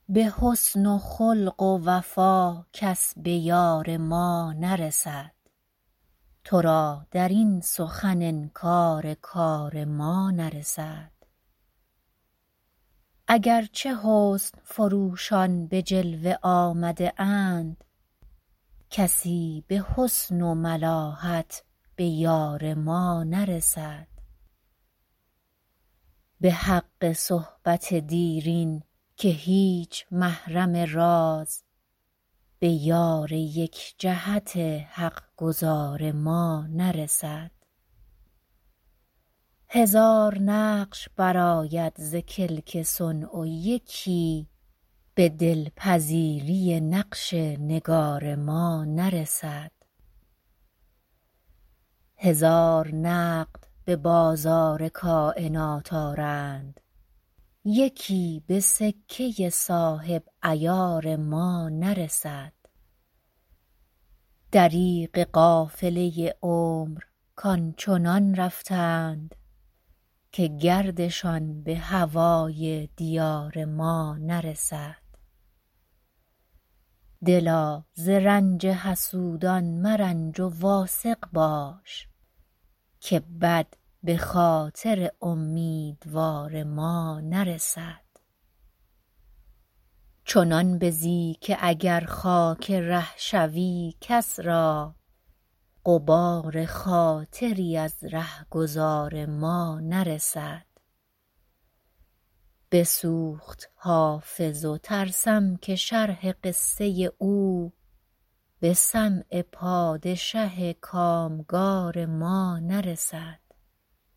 به حسن و خلق و وفا کس به یار ما نرسد، تو را در این سخن انکار کار ما نرسد. اگرچه حسن فروشان به جلوه آمده اند، کسی به حسن و ملاحت به یار ما نرسد. به حق صحبت دیرین که هیچ محرم راز، به یار یک جهت حق گزار ما نرسد. هزار نقش برآید ز کلک صنع و یکی، به دلپذیری نقش نگار ما نرسد. هزار نقد به بازار کائنات آرند، یکی به سکه صاحب عیار ما نرسد. دریغ قافله عمر کآنچنان رفتند، که گردشان به هوای دیار ما نرسد. دلا ز رنج حسودان مرنج و واثق باش، که بد به خاطر امیدوار ما نرسد. چنان بزی که اگر خاک ره شوی کس را، غبار خاطری از رهگذار ما نرسد. بسوخت حافظ و ترسم که شرح قصه او، به سمع پادشه کامگار ما نرسد.